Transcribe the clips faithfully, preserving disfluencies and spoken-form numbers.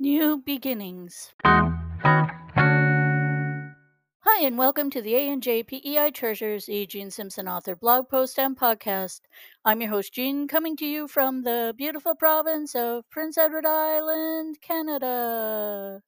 New Beginnings. Hi, and welcome to the A and J P E I Treasures, E. Jean Simpson author blog post and podcast. I'm your host, Jean, coming to you from the beautiful province of Prince Edward Island, Canada.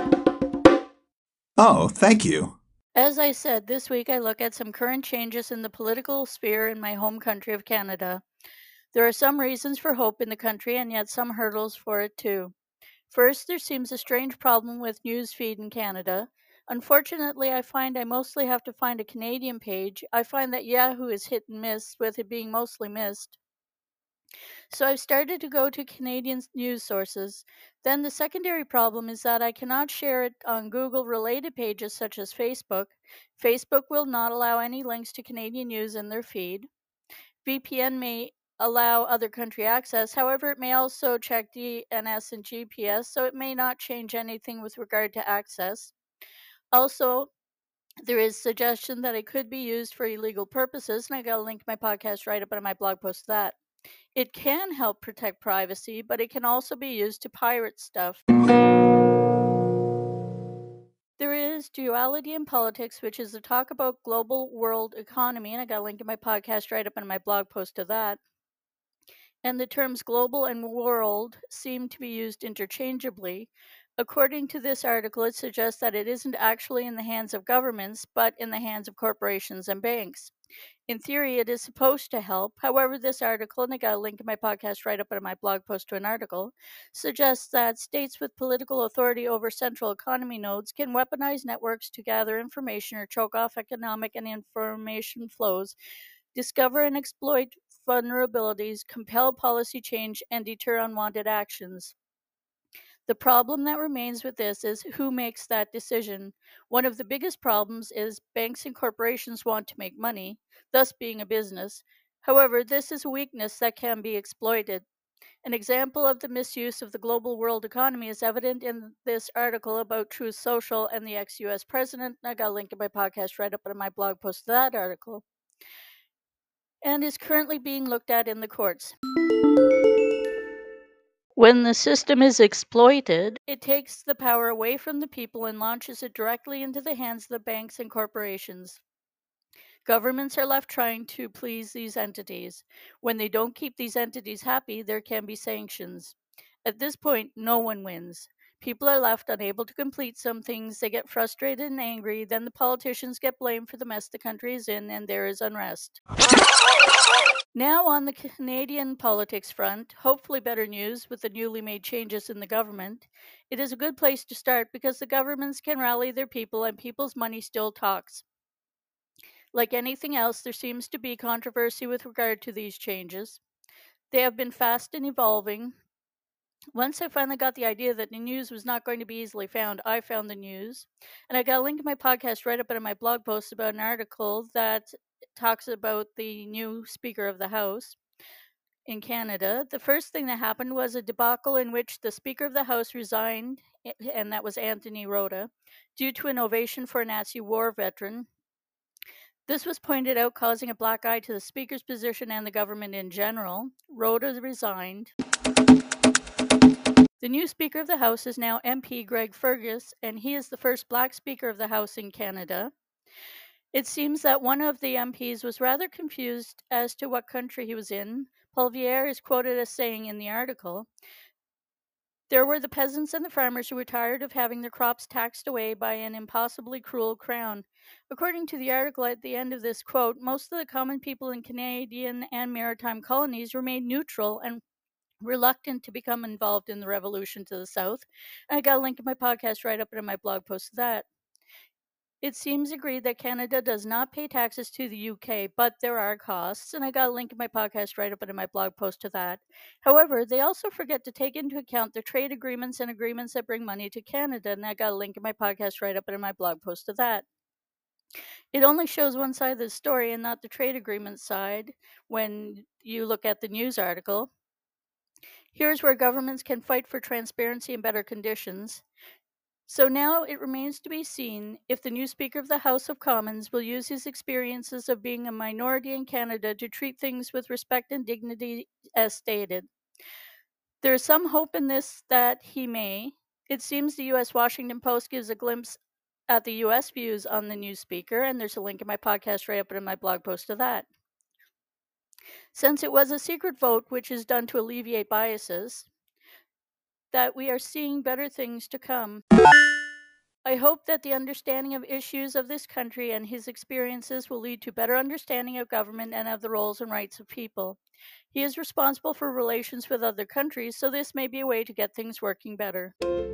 Oh, thank you. As I said, this week I look at some current changes in the political sphere in my home country of Canada. There are some reasons for hope in the country, and yet some hurdles for it too. First, there seems a strange problem with newsfeed in Canada. Unfortunately, I find I mostly have to find a Canadian page. I find that Yahoo is hit and miss, with it being mostly missed. So I've started to go to Canadian news sources. Then the secondary problem is that I cannot share it on Google related pages such as Facebook. Facebook will not allow any links to Canadian news in their feed. V P N may allow other country access. However, it may also check D N S and G P S, so it may not change anything with regard to access. Also, there is suggestion that it could be used for illegal purposes, and I got a link to my podcast right up on my blog post to that. It can help protect privacy, but it can also be used to pirate stuff. There is duality in politics, which is the talk about global world economy, and I got a link to my podcast right up on my blog post to that. And the terms global and world seem to be used interchangeably. According to this article, it suggests that it isn't actually in the hands of governments, but in the hands of corporations and banks. In theory, it is supposed to help. However, this article, and I got a link in my podcast right up in my blog post to an article, suggests that states with political authority over central economy nodes can weaponize networks to gather information or choke off economic and information flows, discover and exploit vulnerabilities, compel policy change, and deter unwanted actions. The problem that remains with this is who makes that decision. One of the biggest problems is banks and corporations want to make money, thus being a business. However, this is a weakness that can be exploited. An example of the misuse of the global world economy is evident in this article about Truth Social and the ex-U S president. I got a link in my podcast right up in my blog post to that article, and is currently being looked at in the courts. When the system is exploited, it takes the power away from the people and launches it directly into the hands of the banks and corporations. Governments are left trying to please these entities. When they don't keep these entities happy, there can be sanctions. At this point, no one wins. People are left unable to complete some things, they get frustrated and angry, then the politicians get blamed for the mess the country is in, and there is unrest. Now, on the Canadian politics front, hopefully better news with the newly made changes in the government. It is a good place to start because the governments can rally their people and people's money still talks. Like anything else, there seems to be controversy with regard to these changes. They have been fast and evolving. Once I finally got the idea that the news was not going to be easily found, I found the news. And I got a link to my podcast right up in my blog post about an article that talks about the new Speaker of the House in Canada. The first thing that happened was a debacle in which the Speaker of the House resigned, and that was Anthony Rota, due to an ovation for a Nazi war veteran. This was pointed out, causing a black eye to the Speaker's position and the government in general. Rota resigned. The new Speaker of the House is now M P Greg Fergus, and he is the first black Speaker of the House in Canada. It seems that one of the M Ps was rather confused as to what country he was in. Poilievre is quoted as saying in the article, "There were the peasants and the farmers who were tired of having their crops taxed away by an impossibly cruel crown." According to the article at the end of this quote, most of the common people in Canadian and maritime colonies remained neutral and reluctant to become involved in the revolution to the south. And I got a link in my podcast right up in my blog post to that. It seems agreed that Canada does not pay taxes to the U K, but there are costs, and I got a link in my podcast right up in my blog post to that. However, they also forget to take into account the trade agreements and agreements that bring money to Canada, and I got a link in my podcast right up in my blog post to that. It only shows one side of the story and not the trade agreement side when you look at the news article. Here's where governments can fight for transparency and better conditions. So now it remains to be seen if the new Speaker of the House of Commons will use his experiences of being a minority in Canada to treat things with respect and dignity as stated. There is some hope in this that he may. It seems the U S Washington Post gives a glimpse at the U S views on the new speaker, and there's a link in my podcast right up in my blog post to that. Since it was a secret vote, which is done to alleviate biases, that we are seeing better things to come. I hope that the understanding of issues of this country and his experiences will lead to better understanding of government and of the roles and rights of people. He is responsible for relations with other countries, so this may be a way to get things working better.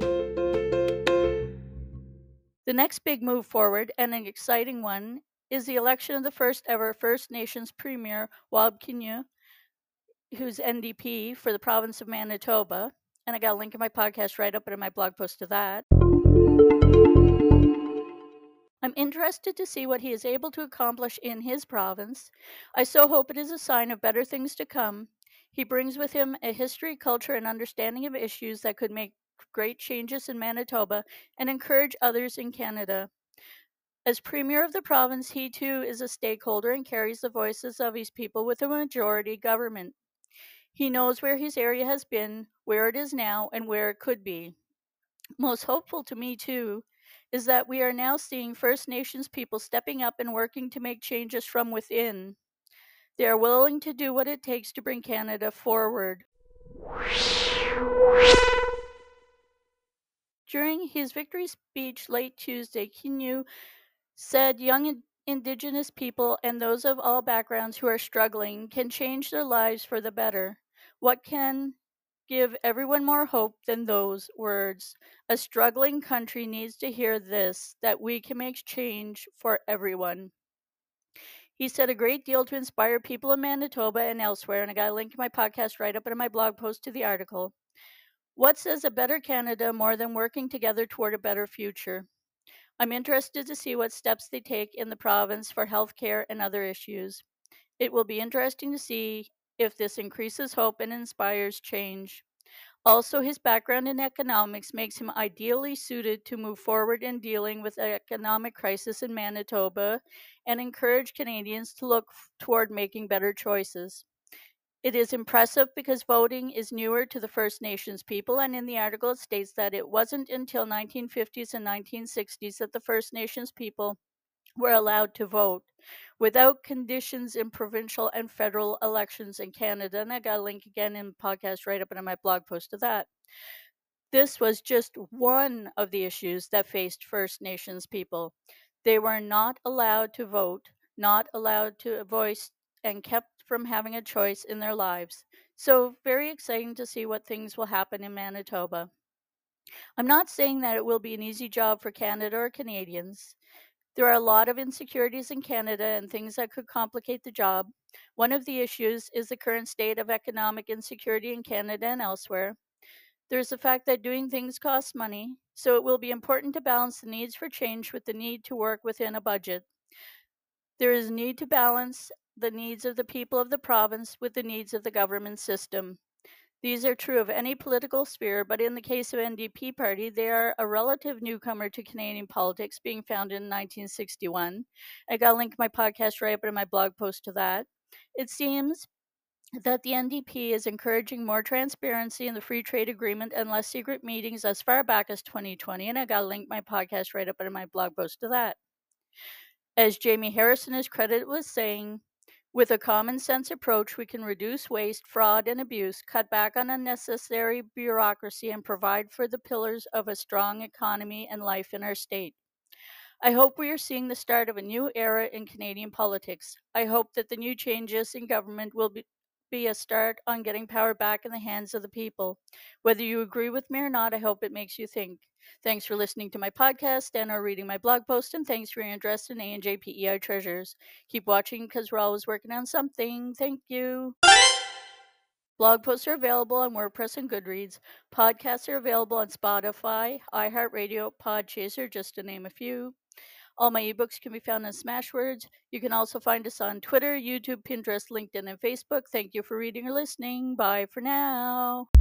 The next big move forward, and an exciting one, is the election of the first ever First Nations Premier, Wab Kinew, who's N D P for the province of Manitoba. And I got a link in my podcast right up in my blog post to that. I'm interested to see what he is able to accomplish in his province. I so hope it is a sign of better things to come. He brings with him a history, culture, and understanding of issues that could make great changes in Manitoba and encourage others in Canada. As Premier of the province, he too is a stakeholder and carries the voices of his people with a majority government. He knows where his area has been, where it is now, and where it could be. Most hopeful to me, too, is that we are now seeing First Nations people stepping up and working to make changes from within. They are willing to do what it takes to bring Canada forward. During his victory speech late Tuesday, Kinew said young Indigenous people and those of all backgrounds who are struggling can change their lives for the better. What can give everyone more hope than those words? A struggling country needs to hear this, that we can make change for everyone. He said a great deal to inspire people in Manitoba and elsewhere, and I got a link in my podcast right up in my blog post to the article. What says a better Canada more than working together toward a better future? I'm interested to see what steps they take in the province for healthcare and other issues. It will be interesting to see if this increases hope and inspires change. Also, his background in economics makes him ideally suited to move forward in dealing with the economic crisis in Manitoba and encourage Canadians to look f- toward making better choices. It is impressive because voting is newer to the First Nations people, and in the article it states that it wasn't until nineteen fifties and nineteen sixties that the First Nations people were allowed to vote without conditions in provincial and federal elections in Canada. And I got a link again in the podcast right up in my blog post to that. This was just one of the issues that faced First Nations people. They were not allowed to vote, not allowed to voice, and kept from having a choice in their lives. So, very exciting to see what things will happen in Manitoba. I'm not saying that it will be an easy job for Canada or Canadians. There are a lot of insecurities in Canada and things that could complicate the job. One of the issues is the current state of economic insecurity in Canada and elsewhere. There's the fact that doing things costs money, so it will be important to balance the needs for change with the need to work within a budget. There is a need to balance the needs of the people of the province with the needs of the government system. These are true of any political sphere, but in the case of N D P Party, they are a relative newcomer to Canadian politics, being founded in nineteen sixty-one. I got a link to my podcast right up in my blog post to that. It seems that the N D P is encouraging more transparency in the free trade agreement and less secret meetings as far back as twenty twenty, and I got a link to my podcast right up in my blog post to that. As Jamie Harrison is credited with saying, with a common sense approach, we can reduce waste, fraud, and abuse, cut back on unnecessary bureaucracy, and provide for the pillars of a strong economy and life in our state. I hope we are seeing the start of a new era in Canadian politics. I hope that the new changes in government will be, be a start on getting power back in the hands of the people. Whether you agree with me or not, I hope it makes you think. Thanks for listening to my podcast and or reading my blog post, and thanks for your interest in A and J P E I Treasures. Keep watching because we're always working on something. Thank you. Blog posts are available on WordPress and Goodreads. Podcasts are available on Spotify, iHeartRadio, Podchaser, just to name a few. All my ebooks can be found on Smashwords. You can also find us on Twitter, YouTube, Pinterest, LinkedIn, and Facebook. Thank you for reading or listening. Bye for now.